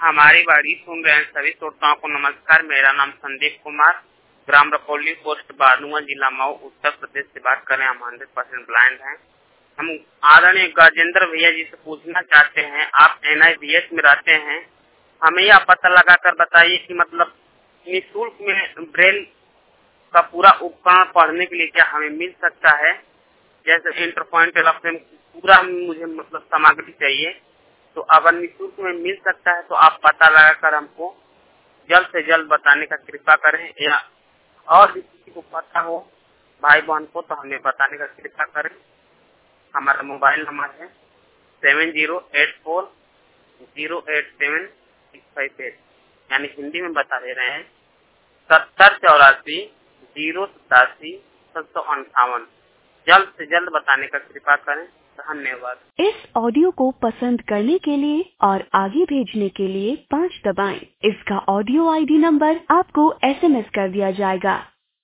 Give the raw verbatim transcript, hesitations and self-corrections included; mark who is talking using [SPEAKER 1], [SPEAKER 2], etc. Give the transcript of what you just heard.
[SPEAKER 1] हमारी बाड़ी सुन रहे हैं सभी श्रोताओं को नमस्कार। मेरा नाम संदीप कुमार, ग्राम रकौली, पोस्ट बानुआ, जिला मऊ, उत्तर प्रदेश से बात कर रहे हैं। हम हंड्रेड परसेंट ब्लाइंड हैं। हम आदरणीय गजेंद्र भैया जी से पूछना चाहते हैं, आप एन आई बी एस में रहते हैं, हमें यह पता लगा कर बताइए कि मतलब निःशुल्क में ब्रेल का पूरा उपकरण पढ़ने के लिए क्या हमें मिल सकता है? जैसे इंटर पॉइंट पूरा मुझे मतलब सामग्री चाहिए, तो अगर निःशुल्क में मिल सकता है तो आप पता लगाकर हमको जल्द से जल्द बताने का कृपा करें, या और भी किसी को पता हो भाई बहन को तो हमें बताने का कृपा करें। हमारा मोबाइल नंबर है seven zero eight four zero eight seven six five eight, यानी हिंदी में बता दे रहे हैं सत्तर चौरासी जीरो सतासी सात सौ अंठावन। जल्द से जल्द बताने का कृपा करें। धन्यवाद।
[SPEAKER 2] इस ऑडियो को पसंद करने के लिए और आगे भेजने के लिए पाँच दबाएं। इसका ऑडियो आई डी नंबर आपको एस एम एस कर दिया जाएगा।